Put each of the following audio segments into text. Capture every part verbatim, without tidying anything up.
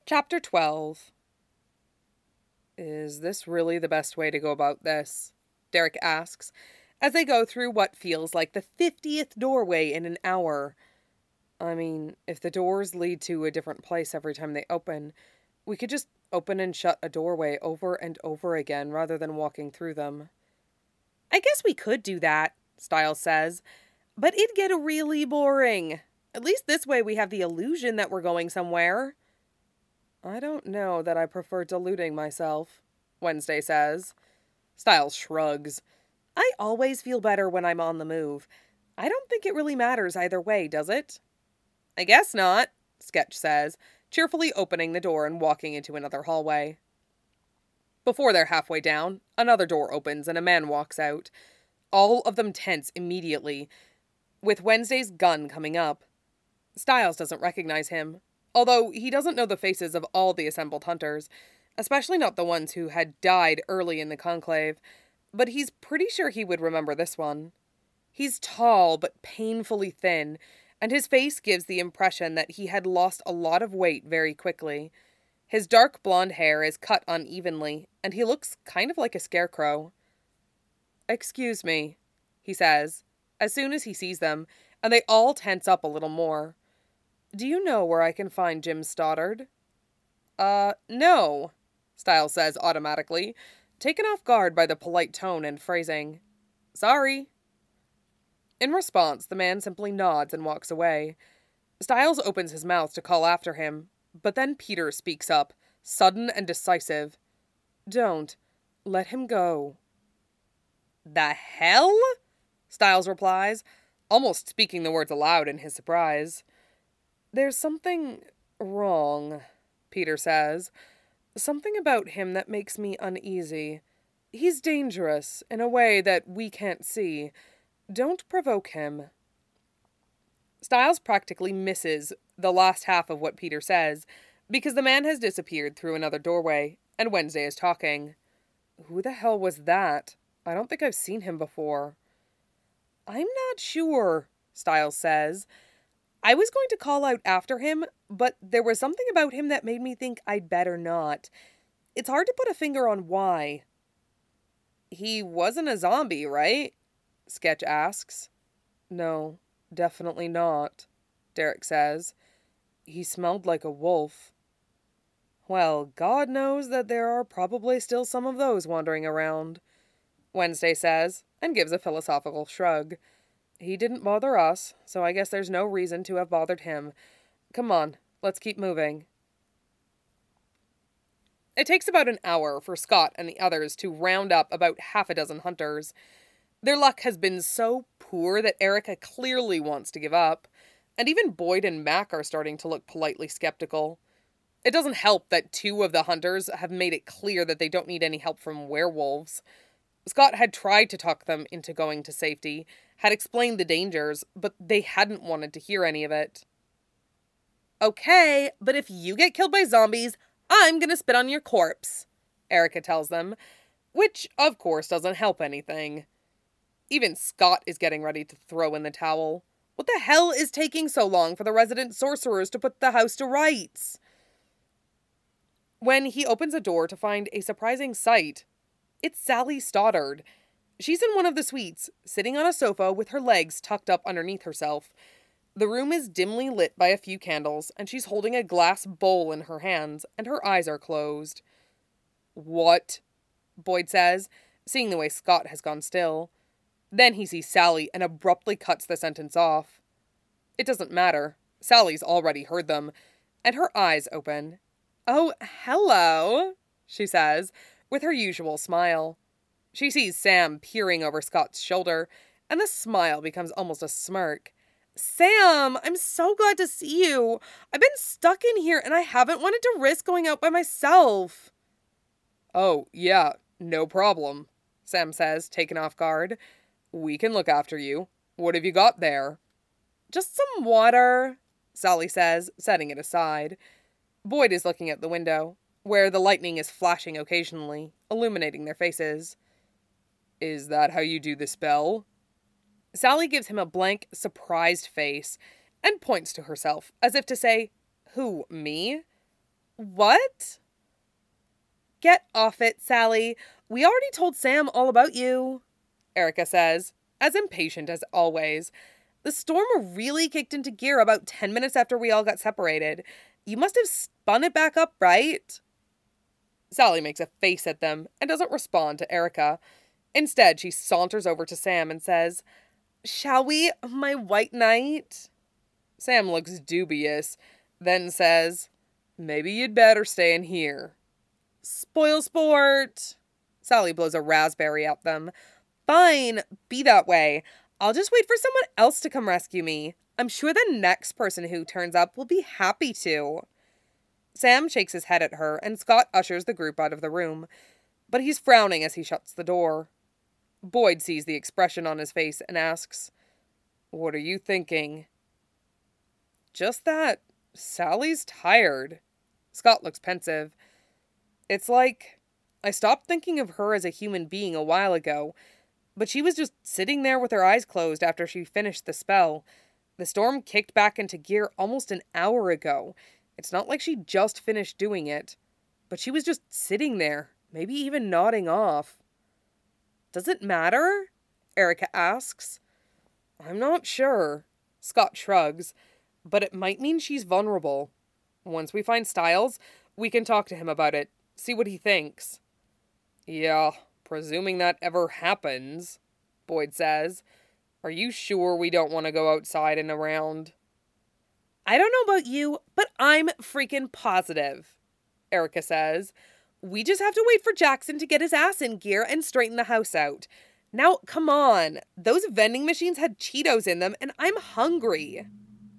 Chapter twelve. Is this really the best way to go about this? Derek asks, as they go through what feels like the fiftieth doorway in an hour. I mean, if the doors lead to a different place every time they open, we could just open and shut a doorway over and over again rather than walking through them. I guess we could do that, Styles says, but it'd get really boring. At least this way we have the illusion that we're going somewhere. I don't know that I prefer deluding myself, Wednesday says. Styles shrugs. I always feel better when I'm on the move. I don't think it really matters either way, does it? I guess not, Sketch says, cheerfully opening the door and walking into another hallway. Before they're halfway down, another door opens and a man walks out. All of them tense immediately, with Wednesday's gun coming up. Styles doesn't recognize him, although he doesn't know the faces of all the assembled hunters, especially not the ones who had died early in the conclave, but he's pretty sure he would remember this one. He's tall but painfully thin, and his face gives the impression that he had lost a lot of weight very quickly. His dark blonde hair is cut unevenly, and he looks kind of like a scarecrow. "Excuse me," he says, as soon as he sees them, and they all tense up a little more. "Do you know where I can find Jim Stoddard?" Uh, no, Styles says automatically, taken off guard by the polite tone and phrasing. Sorry. In response, the man simply nods and walks away. Styles opens his mouth to call after him, but then Peter speaks up, sudden and decisive. Don't. Let him go. The hell? Styles replies, almost speaking the words aloud in his surprise. There's something wrong, Peter says. Something about him that makes me uneasy. He's dangerous in a way that we can't see. Don't provoke him. Styles practically misses the last half of what Peter says, because the man has disappeared through another doorway, and Wednesday is talking. Who the hell was that? I don't think I've seen him before. I'm not sure, Styles says. I was going to call out after him, but there was something about him that made me think I'd better not. It's hard to put a finger on why. He wasn't a zombie, right? Sketch asks. No, definitely not, Derek says. He smelled like a wolf. Well, God knows that there are probably still some of those wandering around, Wednesday says, and gives a philosophical shrug. He didn't bother us, so I guess there's no reason to have bothered him. Come on, let's keep moving. It takes about an hour for Scott and the others to round up about half a dozen hunters. Their luck has been so poor that Erica clearly wants to give up, and even Boyd and Mac are starting to look politely skeptical. It doesn't help that two of the hunters have made it clear that they don't need any help from werewolves. Scott had tried to talk them into going to safety, had explained the dangers, but they hadn't wanted to hear any of it. Okay, but if you get killed by zombies, I'm gonna spit on your corpse, Erica tells them, which, of course, doesn't help anything. Even Scott is getting ready to throw in the towel. What the hell is taking so long for the resident sorcerers to put the house to rights? When he opens a door to find a surprising sight, it's Sally Stoddard. She's in one of the suites, sitting on a sofa with her legs tucked up underneath herself. The room is dimly lit by a few candles, and she's holding a glass bowl in her hands, and her eyes are closed. What? Boyd says, seeing the way Scott has gone still. Then he sees Sally and abruptly cuts the sentence off. It doesn't matter. Sally's already heard them, and her eyes open. Oh, hello, she says, with her usual smile. She sees Sam peering over Scott's shoulder, and the smile becomes almost a smirk. Sam, I'm so glad to see you. I've been stuck in here, and I haven't wanted to risk going out by myself. Oh, yeah, no problem, Sam says, taken off guard. We can look after you. What have you got there? Just some water, Sally says, setting it aside. Boyd is looking at the window, where the lightning is flashing occasionally, illuminating their faces. Is that how you do the spell? Sally gives him a blank, surprised face, and points to herself, as if to say, Who, me? What? Get off it, Sally. We already told Sam all about you, Erica says, as impatient as always. The storm really kicked into gear about ten minutes after we all got separated. You must have spun it back up, right? Sally makes a face at them and doesn't respond to Erica. Instead, she saunters over to Sam and says, "Shall we, my white knight?" Sam looks dubious, then says, "Maybe you'd better stay in here." Spoil sport. Sally blows a raspberry at them. Fine, be that way. I'll just wait for someone else to come rescue me. I'm sure the next person who turns up will be happy to. Sam shakes his head at her, and Scott ushers the group out of the room. But he's frowning as he shuts the door. Boyd sees the expression on his face and asks, "What are you thinking?" "Just that Sally's tired." Scott looks pensive. "It's like I stopped thinking of her as a human being a while ago, but she was just sitting there with her eyes closed after she finished the spell. The storm kicked back into gear almost an hour ago. It's not like she just finished doing it, but she was just sitting there, maybe even nodding off." "Does it matter?" Erica asks. "I'm not sure." Scott shrugs, "but it might mean she's vulnerable. Once we find Styles, we can talk to him about it, see what he thinks." "Yeah, presuming that ever happens," Boyd says. "Are you sure we don't want to go outside and around?" "I don't know about you, but I'm freaking positive," Erica says. "We just have to wait for Jackson to get his ass in gear and straighten the house out. Now, come on. Those vending machines had Cheetos in them, and I'm hungry."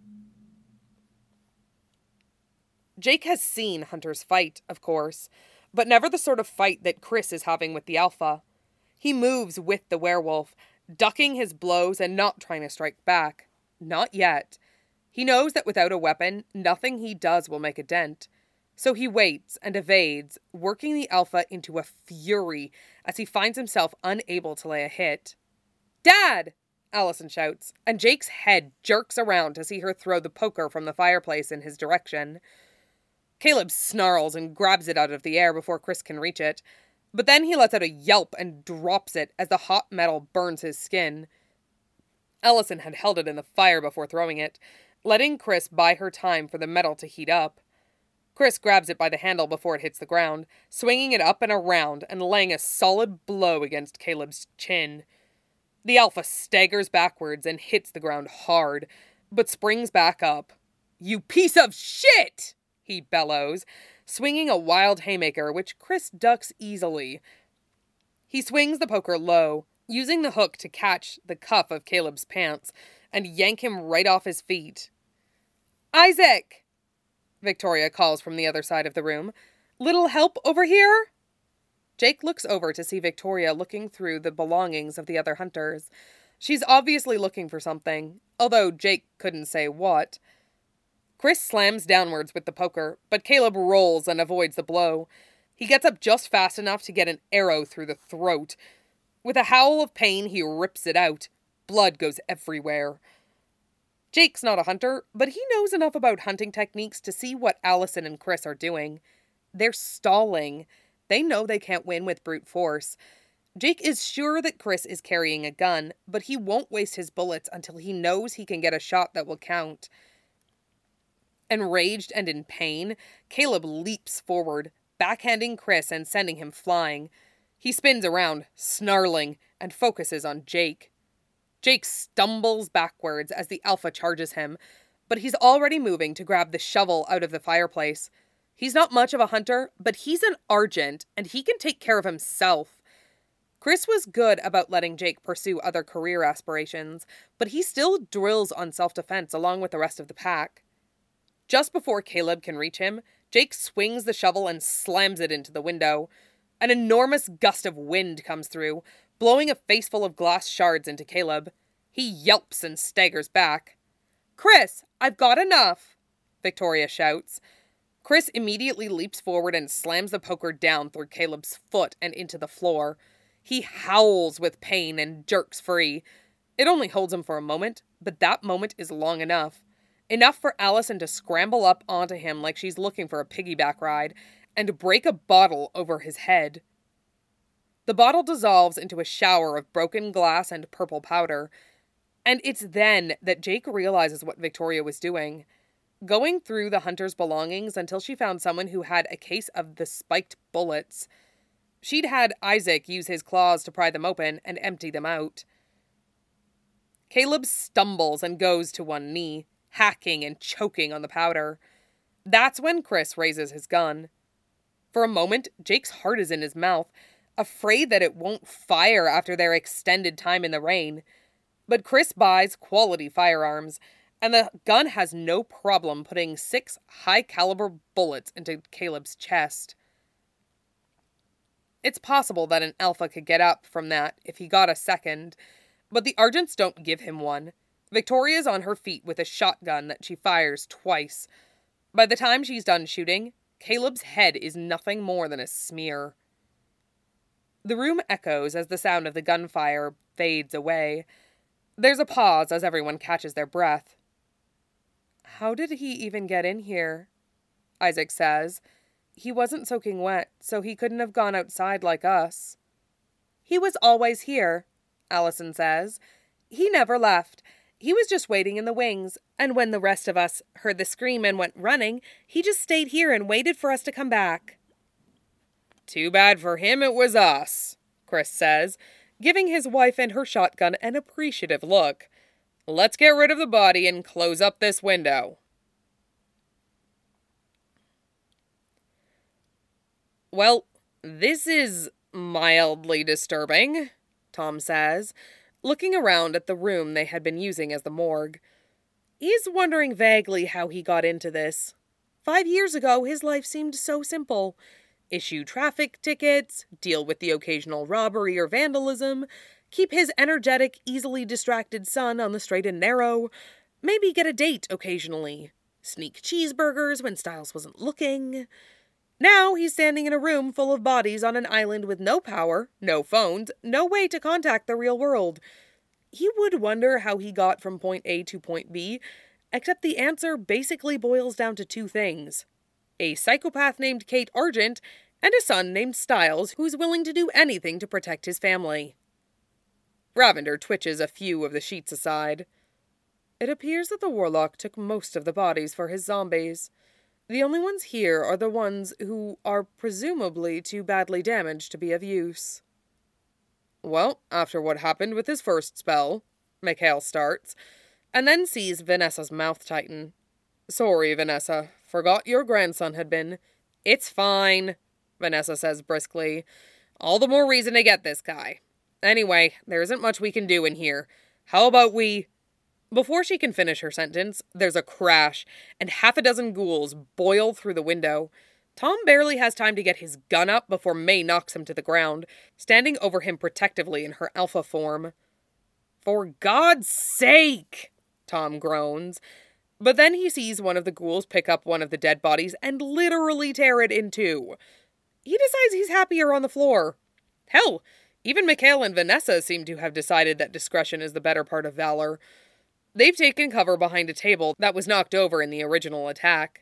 Jake has seen Hunter's fight, of course, but never the sort of fight that Chris is having with the Alpha. He moves with the werewolf, ducking his blows and not trying to strike back. Not yet. He knows that without a weapon, nothing he does will make a dent. So he waits and evades, working the Alpha into a fury as he finds himself unable to lay a hit. "Dad!" Allison shouts, and Jake's head jerks around to see her throw the poker from the fireplace in his direction. Caleb snarls and grabs it out of the air before Chris can reach it, but then he lets out a yelp and drops it as the hot metal burns his skin. Allison had held it in the fire before throwing it, letting Chris buy her time for the metal to heat up. Chris grabs it by the handle before it hits the ground, swinging it up and around and laying a solid blow against Caleb's chin. The Alpha staggers backwards and hits the ground hard, but springs back up. "You piece of shit!" he bellows, swinging a wild haymaker, which Chris ducks easily. He swings the poker low, using the hook to catch the cuff of Caleb's pants and yank him right off his feet. "Isaac!" Victoria calls from the other side of the room. "Little help over here?" Jake looks over to see Victoria looking through the belongings of the other hunters. She's obviously looking for something, although Jake couldn't say what. Chris slams downwards with the poker, but Caleb rolls and avoids the blow. He gets up just fast enough to get an arrow through the throat. With a howl of pain, he rips it out. Blood goes everywhere. Jake's not a hunter, but he knows enough about hunting techniques to see what Allison and Chris are doing. They're stalling. They know they can't win with brute force. Jake is sure that Chris is carrying a gun, but he won't waste his bullets until he knows he can get a shot that will count. Enraged and in pain, Caleb leaps forward, backhanding Chris and sending him flying. He spins around, snarling, and focuses on Jake. Jake stumbles backwards as the Alpha charges him, but he's already moving to grab the shovel out of the fireplace. He's not much of a hunter, but he's an Argent, and he can take care of himself. Chris was good about letting Jake pursue other career aspirations, but he still drills on self-defense along with the rest of the pack. Just before Caleb can reach him, Jake swings the shovel and slams it into the window. An enormous gust of wind comes through, blowing a faceful of glass shards into Caleb. He yelps and staggers back. "Chris, I've got enough!" Victoria shouts. Chris immediately leaps forward and slams the poker down through Caleb's foot and into the floor. He howls with pain and jerks free. It only holds him for a moment, but that moment is long enough. enough for Allison to scramble up onto him like she's looking for a piggyback ride and break a bottle over his head. The bottle dissolves into a shower of broken glass and purple powder, and it's then that Jake realizes what Victoria was doing, going through the hunter's belongings until she found someone who had a case of the spiked bullets. She'd had Isaac use his claws to pry them open and empty them out. Caleb stumbles and goes to one knee, hacking and choking on the powder. That's when Chris raises his gun. For a moment, Jake's heart is in his mouth, afraid that it won't fire after their extended time in the rain. But Chris buys quality firearms, and the gun has no problem putting six high-caliber bullets into Caleb's chest. It's possible that an alpha could get up from that if he got a second, but the Argents don't give him one. Victoria's on her feet with a shotgun that she fires twice. By the time she's done shooting, Caleb's head is nothing more than a smear. The room echoes as the sound of the gunfire fades away. There's a pause as everyone catches their breath. "How did he even get in here?" Isaac says. "He wasn't soaking wet, so he couldn't have gone outside like us." "He was always here," Allison says. "He never left. He was just waiting in the wings, and when the rest of us heard the scream and went running, he just stayed here and waited for us to come back." "Too bad for him it was us," Chris says, giving his wife and her shotgun an appreciative look. "Let's get rid of the body and close up this window." "Well, this is mildly disturbing," Tom says, looking around at the room they had been using as the morgue. He's wondering vaguely how he got into this. Five years ago, his life seemed so simple. Issue traffic tickets, deal with the occasional robbery or vandalism, keep his energetic, easily distracted son on the straight and narrow, maybe get a date occasionally, sneak cheeseburgers when Styles wasn't looking. Now he's standing in a room full of bodies on an island with no power, no phones, no way to contact the real world. He would wonder how he got from point A to point B, except the answer basically boils down to two things. A psychopath named Kate Argent, and a son named Styles who's willing to do anything to protect his family. Ravender twitches a few of the sheets aside. "It appears that the warlock took most of the bodies for his zombies. The only ones here are the ones who are presumably too badly damaged to be of use." "Well, after what happened with his first spell," Mikhail starts, and then sees Vanessa's mouth tighten. "Sorry, Vanessa. Forgot your grandson had been." "It's fine," Vanessa says briskly. "All the more reason to get this guy. Anyway, there isn't much we can do in here. How about we..." Before she can finish her sentence, there's a crash, and half a dozen ghouls boil through the window. Tom barely has time to get his gun up before May knocks him to the ground, standing over him protectively in her alpha form. "For God's sake!" Tom groans. But then he sees one of the ghouls pick up one of the dead bodies and literally tear it in two. He decides he's happier on the floor. Hell, even Mikhail and Vanessa seem to have decided that discretion is the better part of valor. They've taken cover behind a table that was knocked over in the original attack.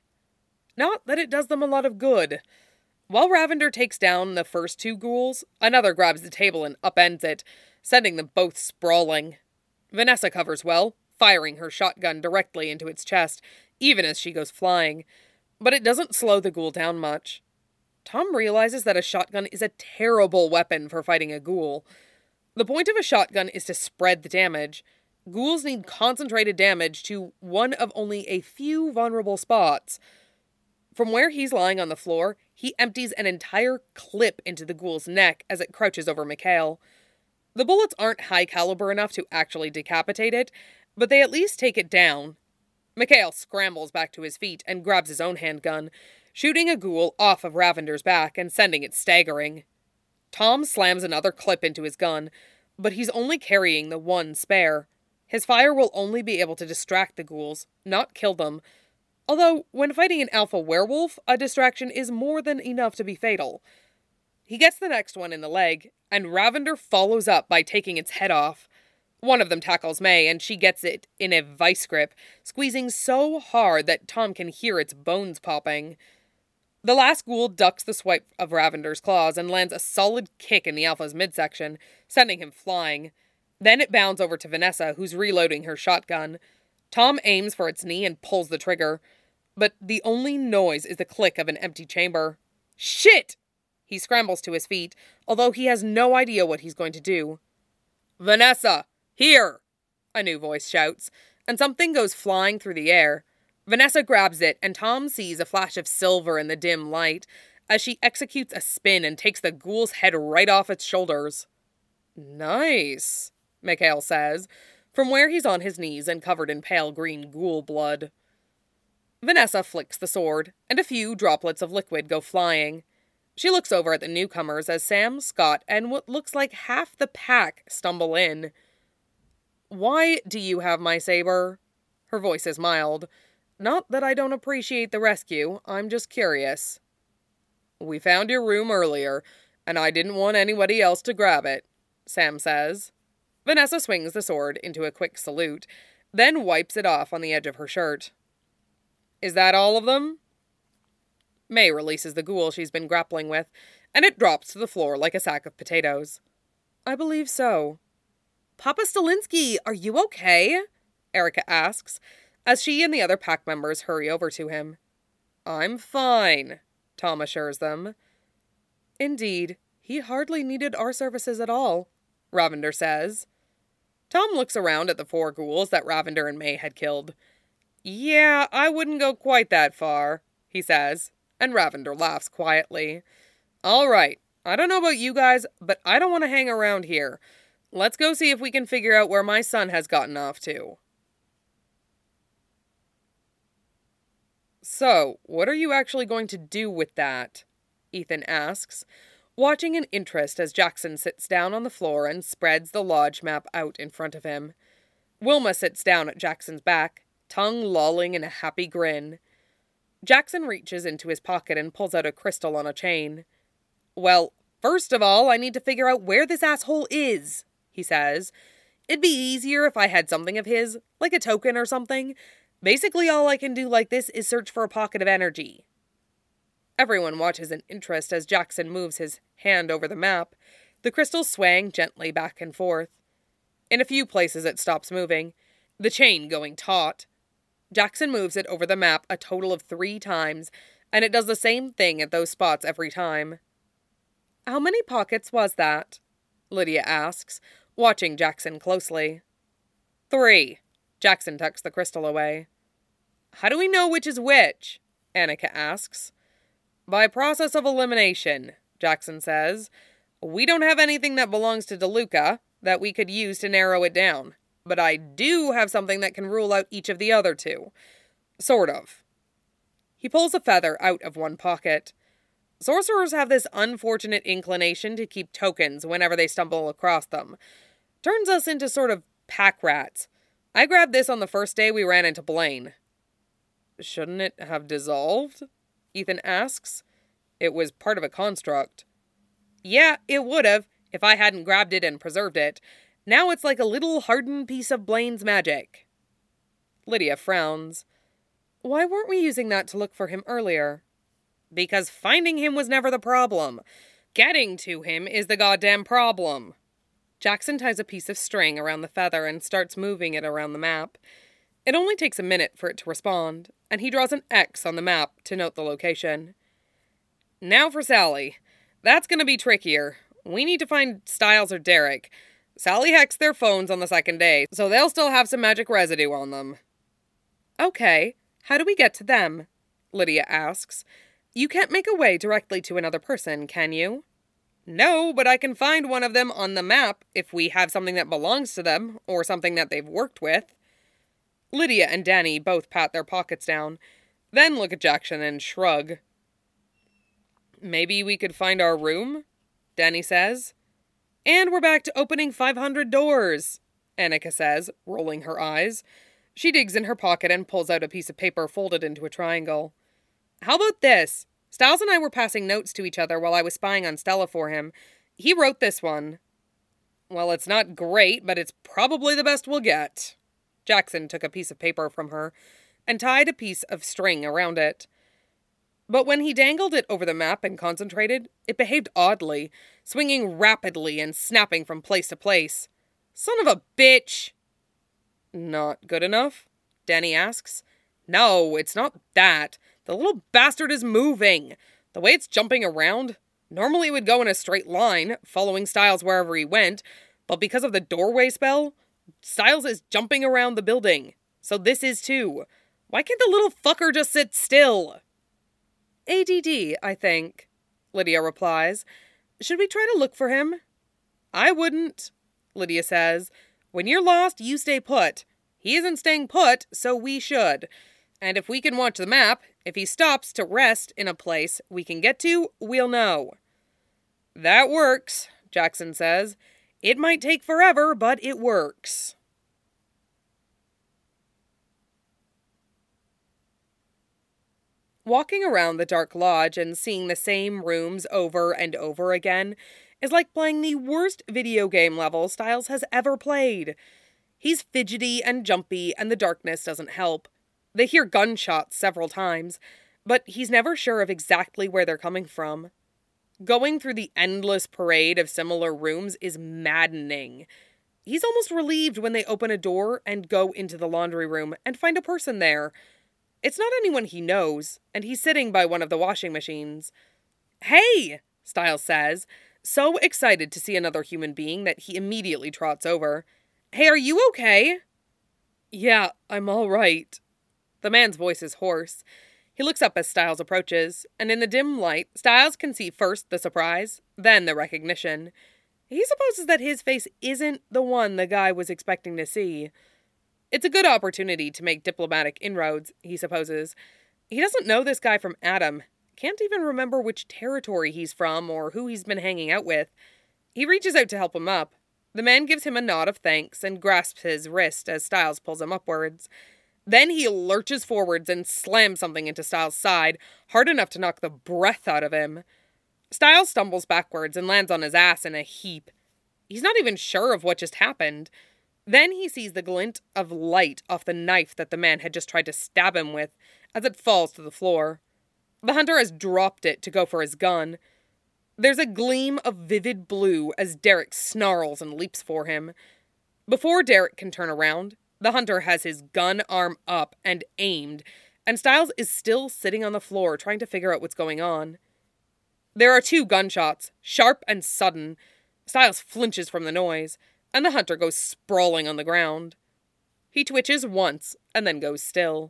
Not that it does them a lot of good. While Ravender takes down the first two ghouls, another grabs the table and upends it, sending them both sprawling. Vanessa covers well, firing her shotgun directly into its chest, even as she goes flying. But it doesn't slow the ghoul down much. Tom realizes that a shotgun is a terrible weapon for fighting a ghoul. The point of a shotgun is to spread the damage. Ghouls need concentrated damage to one of only a few vulnerable spots. From where he's lying on the floor, he empties an entire clip into the ghoul's neck as it crouches over Mikhail. The bullets aren't high caliber enough to actually decapitate it, but they at least take it down. Mikhail scrambles back to his feet and grabs his own handgun, shooting a ghoul off of Ravender's back and sending it staggering. Tom slams another clip into his gun, but he's only carrying the one spare. His fire will only be able to distract the ghouls, not kill them. Although, when fighting an alpha werewolf, a distraction is more than enough to be fatal. He gets the next one in the leg, and Ravender follows up by taking its head off. One of them tackles May, and she gets it in a vice grip, squeezing so hard that Tom can hear its bones popping. The last ghoul ducks the swipe of Ravender's claws and lands a solid kick in the Alpha's midsection, sending him flying. Then it bounds over to Vanessa, who's reloading her shotgun. Tom aims for its knee and pulls the trigger, but the only noise is the click of an empty chamber. Shit! He scrambles to his feet, although he has no idea what he's going to do. Vanessa! Here! A new voice shouts, and something goes flying through the air. Vanessa grabs it, and Tom sees a flash of silver in the dim light as she executes a spin and takes the ghoul's head right off its shoulders. Nice, Mikhail says, from where he's on his knees and covered in pale green ghoul blood. Vanessa flicks the sword, and a few droplets of liquid go flying. She looks over at the newcomers as Sam, Scott, and what looks like half the pack stumble in. Why do you have my saber? Her voice is mild. Not that I don't appreciate the rescue, I'm just curious. We found your room earlier, and I didn't want anybody else to grab it, Sam says. Vanessa swings the sword into a quick salute, then wipes it off on the edge of her shirt. Is that all of them? May releases the ghoul she's been grappling with, and it drops to the floor like a sack of potatoes. I believe so. Papa Stalinsky, are you okay? Erica asks, as she and the other pack members hurry over to him. I'm fine, Tom assures them. Indeed, he hardly needed our services at all, Ravender says. Tom looks around at the four ghouls that Ravender and May had killed. Yeah, I wouldn't go quite that far, he says, and Ravender laughs quietly. All right, I don't know about you guys, but I don't want to hang around here. Let's go see if we can figure out where my son has gotten off to. So, what are you actually going to do with that? Ethan asks, watching in interest as Jackson sits down on the floor and spreads the lodge map out in front of him. Wilma sits down at Jackson's back, tongue lolling in a happy grin. Jackson reaches into his pocket and pulls out a crystal on a chain. Well, first of all, I need to figure out where this asshole is, he says. It'd be easier if I had something of his, like a token or something. Basically, all I can do like this is search for a pocket of energy. Everyone watches in interest as Jackson moves his hand over the map, the crystals swaying gently back and forth. In a few places it stops moving, the chain going taut. Jackson moves it over the map a total of three times, and it does the same thing at those spots every time. How many pockets was that? Lydia asks, watching Jackson closely. Three. Jackson tucks the crystal away. How do we know which is which? Annika asks. By process of elimination, Jackson says. We don't have anything that belongs to DeLuca that we could use to narrow it down, but I do have something that can rule out each of the other two. Sort of. He pulls a feather out of one pocket. Sorcerers have this unfortunate inclination to keep tokens whenever they stumble across them. Turns us into sort of pack rats. I grabbed this on the first day we ran into Blaine. Shouldn't it have dissolved? Ethan asks. It was part of a construct. Yeah, it would have, if I hadn't grabbed it and preserved it. Now it's like a little hardened piece of Blaine's magic. Lydia frowns. Why weren't we using that to look for him earlier? Because finding him was never the problem. Getting to him is the goddamn problem. Jackson ties a piece of string around the feather and starts moving it around the map. It only takes a minute for it to respond, and he draws an X on the map to note the location. Now for Sally. That's going to be trickier. We need to find Styles or Derek. Sally hacked their phones on the second day, so they'll still have some magic residue on them. Okay, how do we get to them? Lydia asks. You can't make a way directly to another person, can you? No, but I can find one of them on the map if we have something that belongs to them, or something that they've worked with. Lydia and Danny both pat their pockets down, then look at Jackson and shrug. Maybe we could find our room? Danny says. And we're back to opening five hundred doors, Annika says, rolling her eyes. She digs in her pocket and pulls out a piece of paper folded into a triangle. How about this? Styles and I were passing notes to each other while I was spying on Stella for him. He wrote this one. Well, it's not great, but it's probably the best we'll get. Jackson took a piece of paper from her and tied a piece of string around it. But when he dangled it over the map and concentrated, it behaved oddly, swinging rapidly and snapping from place to place. Son of a bitch! Not good enough? Danny asks. No, it's not that. The little bastard is moving. The way it's jumping around, normally it would go in a straight line, following Styles wherever he went, but because of the doorway spell, Styles is jumping around the building. So this is too. Why can't the little fucker just sit still? A D D, I think, Lydia replies. Should we try to look for him? I wouldn't, Lydia says. When you're lost, you stay put. He isn't staying put, so we should. And if we can watch the map, if he stops to rest in a place we can get to, we'll know. That works, Jackson says. It might take forever, but it works. Walking around the dark lodge and seeing the same rooms over and over again is like playing the worst video game level Styles has ever played. He's fidgety and jumpy, and the darkness doesn't help. They hear gunshots several times, but he's never sure of exactly where they're coming from. Going through the endless parade of similar rooms is maddening. He's almost relieved when they open a door and go into the laundry room and find a person there. It's not anyone he knows, and he's sitting by one of the washing machines. Hey, Styles says, so excited to see another human being that he immediately trots over. Hey, are you okay? Yeah, I'm all right. The man's voice is hoarse. He looks up as Styles approaches, and in the dim light, Styles can see first the surprise, then the recognition. He supposes that his face isn't the one the guy was expecting to see. It's a good opportunity to make diplomatic inroads, he supposes. He doesn't know this guy from Adam, can't even remember which territory he's from or who he's been hanging out with. He reaches out to help him up. The man gives him a nod of thanks and grasps his wrist as Styles pulls him upwards. Then he lurches forwards and slams something into Styles' side, hard enough to knock the breath out of him. Styles stumbles backwards and lands on his ass in a heap. He's not even sure of what just happened. Then he sees the glint of light off the knife that the man had just tried to stab him with as it falls to the floor. The hunter has dropped it to go for his gun. There's a gleam of vivid blue as Derek snarls and leaps for him. Before Derek can turn around, the hunter has his gun arm up and aimed, and Styles is still sitting on the floor trying to figure out what's going on. There are two gunshots, sharp and sudden. Styles flinches from the noise, and the hunter goes sprawling on the ground. He twitches once, and then goes still.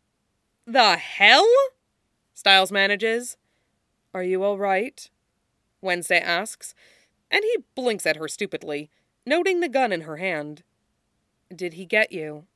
The hell? Styles manages. Are you all right? Wednesday asks, and he blinks at her stupidly, noting the gun in her hand. Did he get you?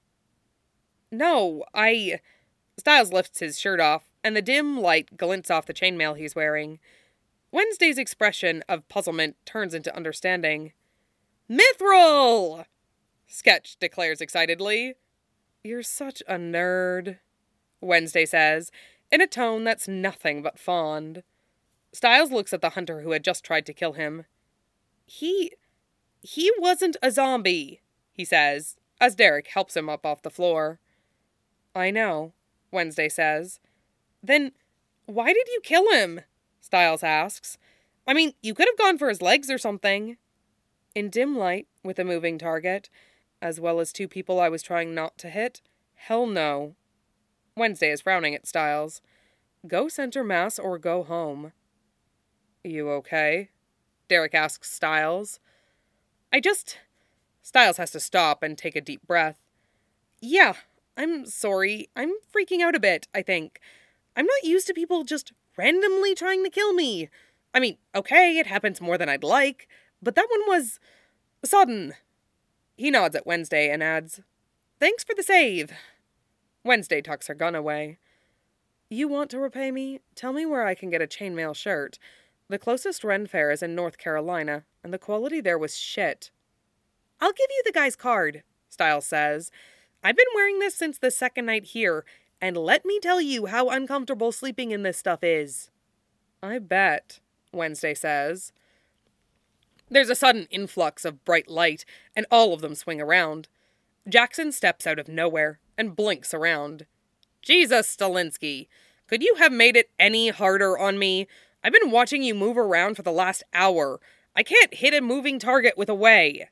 No, I... Styles lifts his shirt off, and the dim light glints off the chainmail he's wearing. Wednesday's expression of puzzlement turns into understanding. Mithril! Sketch declares excitedly. You're such a nerd, Wednesday says, in a tone that's nothing but fond. Styles looks at the hunter who had just tried to kill him. He... he wasn't a zombie, he says, as Derek helps him up off the floor. I know, Wednesday says. Then why did you kill him? Styles asks. I mean, you could have gone for his legs or something. In dim light, with a moving target, as well as two people I was trying not to hit, hell no. Wednesday is frowning at Styles. Go center mass or go home. You okay? Derek asks Styles. I just... Styles has to stop and take a deep breath. Yeah, I'm sorry. I'm freaking out a bit, I think. I'm not used to people just randomly trying to kill me. I mean, okay, it happens more than I'd like, but that one was sudden. He nods at Wednesday and adds, Thanks for the save. Wednesday tucks her gun away. You want to repay me? Tell me where I can get a chainmail shirt. The closest Ren Fair is in North Carolina, and the quality there was shit. I'll give you the guy's card, Styles says. I've been wearing this since the second night here, and let me tell you how uncomfortable sleeping in this stuff is. I bet, Wednesday says. There's a sudden influx of bright light, and all of them swing around. Jackson steps out of nowhere and blinks around. Jesus, Stilinski, could you have made it any harder on me? I've been watching you move around for the last hour. I can't hit a moving target with a way.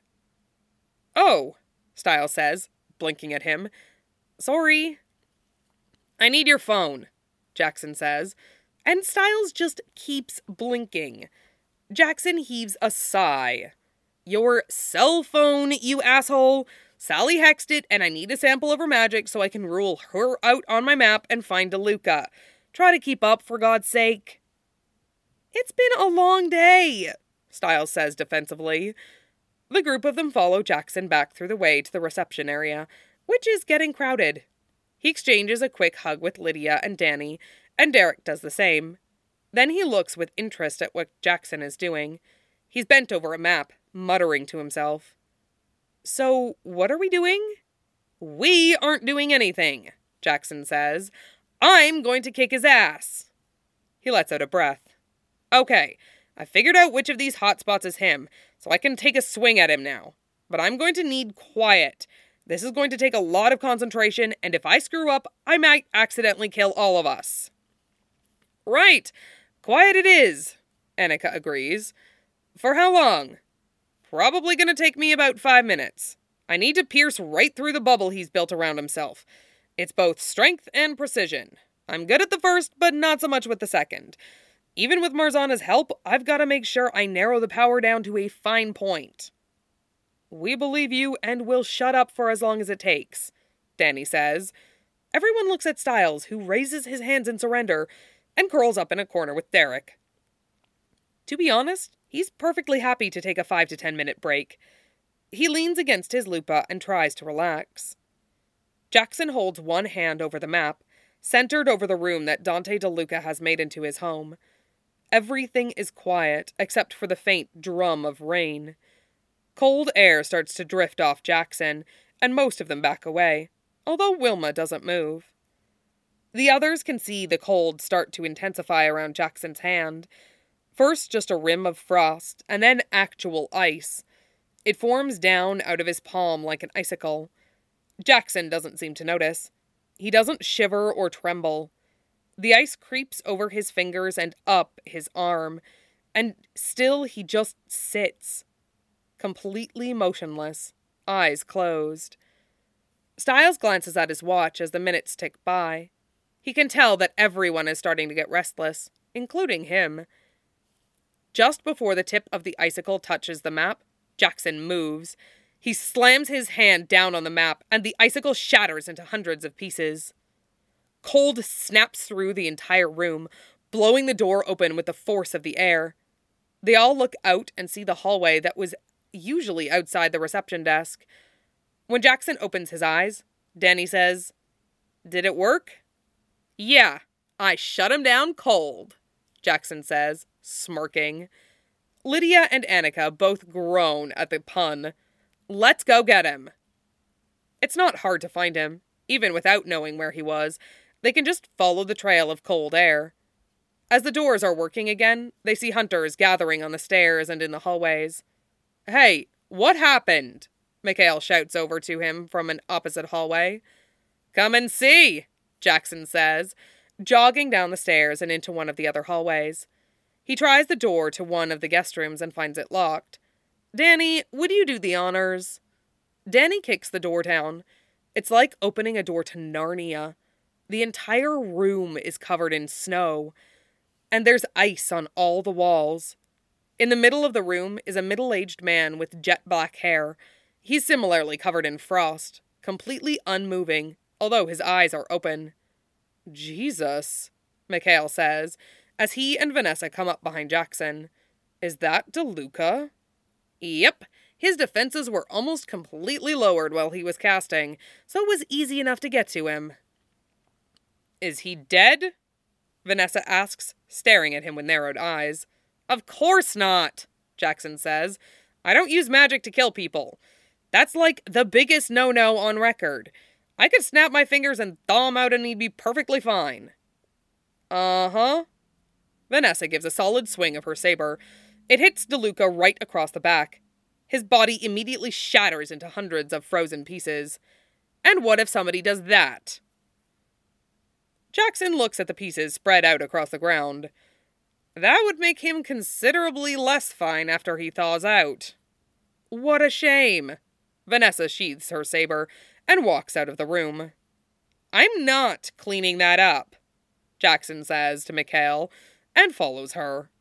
Oh, Stiles says, blinking at him. Sorry. I need your phone, Jackson says, and Stiles just keeps blinking. Jackson heaves a sigh. Your cell phone, you asshole. Sally hexed it, and I need a sample of her magic so I can rule her out on my map and find DeLuca. Try to keep up, for God's sake. It's been a long day, Stiles says defensively. The group of them follow Jackson back through the way to the reception area, which is getting crowded. He exchanges a quick hug with Lydia and Danny, and Derek does the same. Then he looks with interest at what Jackson is doing. He's bent over a map, muttering to himself. So, what are we doing? We aren't doing anything, Jackson says. I'm going to kick his ass. He lets out a breath. Okay, I figured out which of these hotspots is him, so I can take a swing at him now. But I'm going to need quiet. This is going to take a lot of concentration, and if I screw up, I might accidentally kill all of us. Right, quiet it is, Annika agrees. For how long? Probably gonna take me about five minutes. I need to pierce right through the bubble he's built around himself. It's both strength and precision. I'm good at the first, but not so much with the second. Even with Marzana's help, I've got to make sure I narrow the power down to a fine point. We believe you and will shut up for as long as it takes, Danny says. Everyone looks at Stiles, who raises his hands in surrender and curls up in a corner with Derek. To be honest, he's perfectly happy to take a five to ten minute break. He leans against his lupa and tries to relax. Jackson holds one hand over the map, centered over the room that Dante DeLuca has made into his home. Everything is quiet, except for the faint drum of rain. Cold air starts to drift off Jackson, and most of them back away, although Wilma doesn't move. The others can see the cold start to intensify around Jackson's hand. First just a rim of frost, and then actual ice. It forms down out of his palm like an icicle. Jackson doesn't seem to notice. He doesn't shiver or tremble. The ice creeps over his fingers and up his arm, and still he just sits, completely motionless, eyes closed. Stiles glances at his watch as the minutes tick by. He can tell that everyone is starting to get restless, including him. Just before the tip of the icicle touches the map, Jackson moves. He slams his hand down on the map, and the icicle shatters into hundreds of pieces. Cold snaps through the entire room, blowing the door open with the force of the air. They all look out and see the hallway that was usually outside the reception desk. When Jackson opens his eyes, Danny says, "Did it work?" "Yeah, I shut him down cold," Jackson says, smirking. Lydia and Annika both groan at the pun. "Let's go get him." It's not hard to find him, even without knowing where he was. They can just follow the trail of cold air. As the doors are working again, they see hunters gathering on the stairs and in the hallways. "Hey, what happened?" Mikhail shouts over to him from an opposite hallway. "Come and see," Jackson says, jogging down the stairs and into one of the other hallways. He tries the door to one of the guest rooms and finds it locked. "Danny, would you do the honors?" Danny kicks the door down. It's like opening a door to Narnia. The entire room is covered in snow, and there's ice on all the walls. In the middle of the room is a middle-aged man with jet black hair. He's similarly covered in frost, completely unmoving, although his eyes are open. "Jesus," Mikhail says, as he and Vanessa come up behind Jackson. "Is that DeLuca?" "Yep. His defenses were almost completely lowered while he was casting, so it was easy enough to get to him." "Is he dead?" Vanessa asks, staring at him with narrowed eyes. "Of course not," Jackson says. "I don't use magic to kill people. That's like the biggest no-no on record. I could snap my fingers and thaw him out and he'd be perfectly fine." "Uh-huh." Vanessa gives a solid swing of her saber. It hits DeLuca right across the back. His body immediately shatters into hundreds of frozen pieces. And what if somebody does that? Jackson looks at the pieces spread out across the ground. That would make him considerably less fine after he thaws out. What a shame. Vanessa sheathes her saber and walks out of the room. I'm not cleaning that up, Jackson says to Mikhail, and follows her.